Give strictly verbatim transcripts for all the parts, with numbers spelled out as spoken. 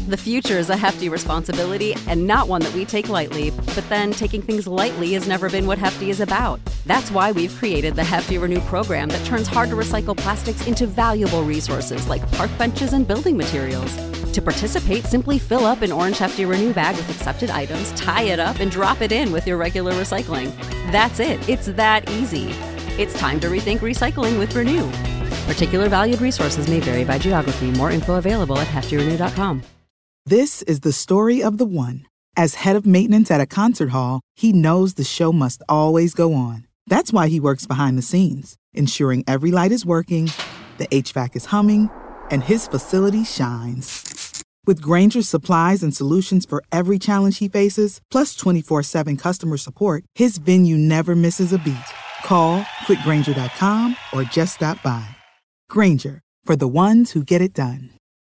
The future is a hefty responsibility and not one that we take lightly, but then taking things lightly has never been what Hefty is about. That's why we've created the Hefty Renew program that turns hard-to-recycle plastics into valuable resources like park benches and building materials. To participate, simply fill up an orange Hefty Renew bag with accepted items, tie it up, and drop it in with your regular recycling. That's it. It's that easy. It's time to rethink recycling with Renew. Particular valued resources may vary by geography. More info available at hefty renew dot com. This is the story of the one. As head of maintenance at a concert hall, he knows the show must always go on. That's why he works behind the scenes, ensuring every light is working, the H V A C is humming, and his facility shines. With Grainger's supplies and solutions for every challenge he faces, plus twenty-four seven customer support, his venue never misses a beat. Call quick grainger dot com or just stop by. Grainger, for the ones who get it done.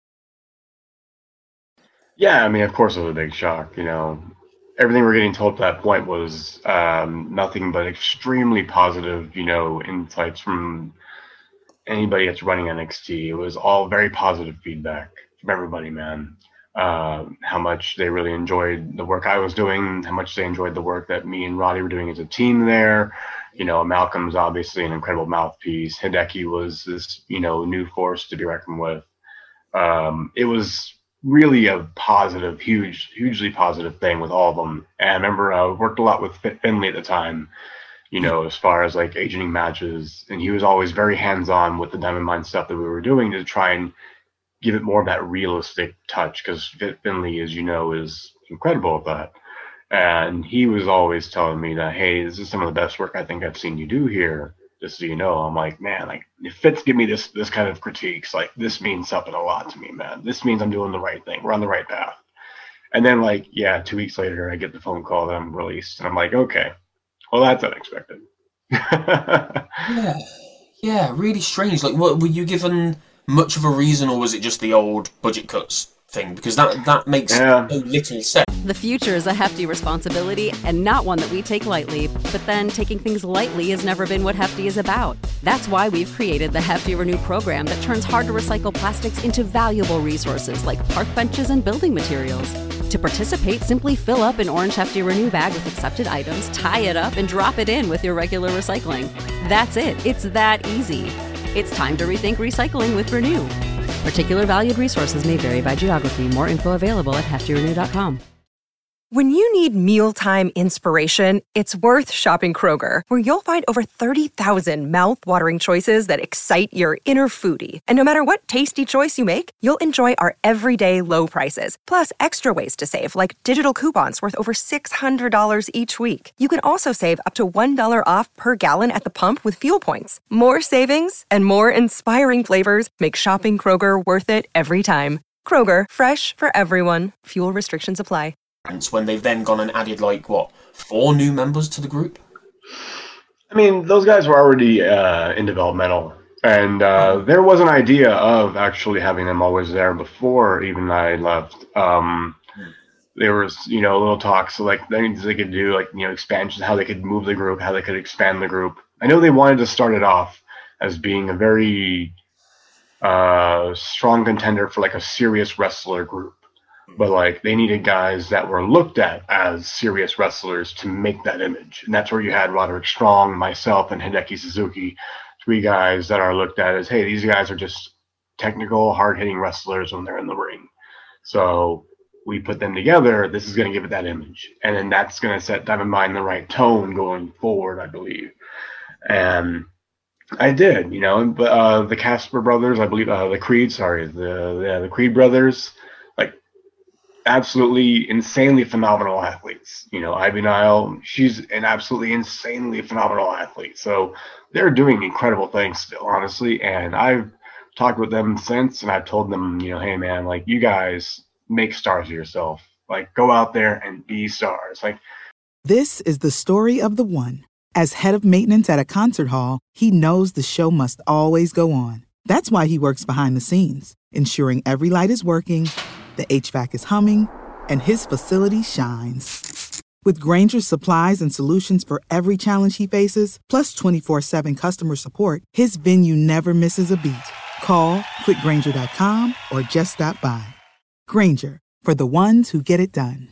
Yeah, I mean, of course it was a big shock, you know. Everything we're getting told at that point was um, nothing but extremely positive, you know, insights from anybody that's running N X T. It was all very positive feedback from everybody, man. Uh, how much they really enjoyed the work I was doing, how much they enjoyed the work that me and Roddy were doing as a team there. You know, Malcolm's obviously an incredible mouthpiece. Hideki was this, you know, new force to be reckoned with. Um, it was really a positive, huge, hugely positive thing with all of them. And I remember I worked a lot with Finley at the time, you know, as far as like agenting matches. And he was always very hands-on with the Diamond Mine stuff that we were doing to try and give it more of that realistic touch, because Finley, as you know, is incredible at that. And he was always telling me that, hey, this is some of the best work I think I've seen you do here, just so you know. I'm like, man, like, if Fitz give me this this kind of critiques, like, this means something a lot to me, man. This means I'm doing the right thing. We're on the right path. And then, like, yeah, two weeks later, I get the phone call that I'm released. And I'm like, okay, well, that's unexpected. yeah, yeah, really strange. Like, what, were you given much of a reason, or was it just the old budget cuts thing? Because that, that makes yeah. no little sense. The future is a hefty responsibility and not one that we take lightly, but then taking things lightly has never been what Hefty is about. That's why we've created the Hefty Renew program that turns hard-to-recycle plastics into valuable resources like park benches and building materials. To participate, simply fill up an orange Hefty Renew bag with accepted items, tie it up, and drop it in with your regular recycling. That's it. It's that easy. It's time to rethink recycling with Renew. Particular valued resources may vary by geography. More info available at hefty renew dot com. When you need mealtime inspiration, it's worth shopping Kroger, where you'll find over thirty thousand mouth-watering choices that excite your inner foodie. And no matter what tasty choice you make, you'll enjoy our everyday low prices, plus extra ways to save, like digital coupons worth over six hundred dollars each week. You can also save up to one dollar off per gallon at the pump with fuel points. More savings and more inspiring flavors make shopping Kroger worth it every time. Kroger, fresh for everyone. Fuel restrictions apply. When they've then gone and added, like, what, four new members to the group? I mean, those guys were already uh, in developmental, and uh, there was an idea of actually having them always there before even I left. Um, there was, you know, little talks, like, things they could do, like, you know, expansions, how they could move the group, how they could expand the group. I know they wanted to start it off as being a very uh, strong contender for, like, a serious wrestler group. But, like, they needed guys that were looked at as serious wrestlers to make that image. And that's where you had Roderick Strong, myself, and Hideki Suzuki, three guys that are looked at as, hey, these guys are just technical, hard-hitting wrestlers when they're in the ring. So we put them together. This is going to give it that image. And then that's going to set Diamond Mine the right tone going forward, I believe. And I did, you know. But uh, the Casper brothers, I believe, uh, the Creed, sorry, the, the, the Creed brothers, absolutely insanely phenomenal athletes. You know, Ivy Nile, she's an absolutely insanely phenomenal athlete. So they're doing incredible things still, honestly. And I've talked with them since, and I've told them, you know, hey, man, like, you guys make stars of yourself. Like, go out there and be stars. Like, This is the story of the one. As head of maintenance at a concert hall, he knows the show must always go on. That's why he works behind the scenes, ensuring every light is working, the H V A C is humming, and his facility shines. With Grainger's supplies and solutions for every challenge he faces, plus twenty-four seven customer support, his venue never misses a beat. Call quick grainger dot com or just stop by. Grainger, for the ones who get it done.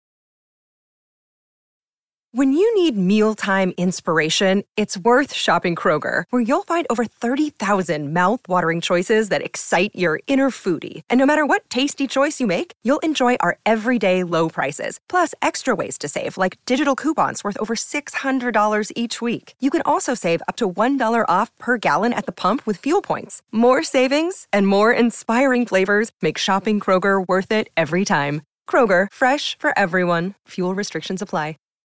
When you need mealtime inspiration, it's worth shopping Kroger, where you'll find over thirty thousand mouth-watering choices that excite your inner foodie. And no matter what tasty choice you make, you'll enjoy our everyday low prices, plus extra ways to save, like digital coupons worth over six hundred dollars each week. You can also save up to one dollar off per gallon at the pump with fuel points. More savings and more inspiring flavors make shopping Kroger worth it every time. Kroger, fresh for everyone. Fuel restrictions apply.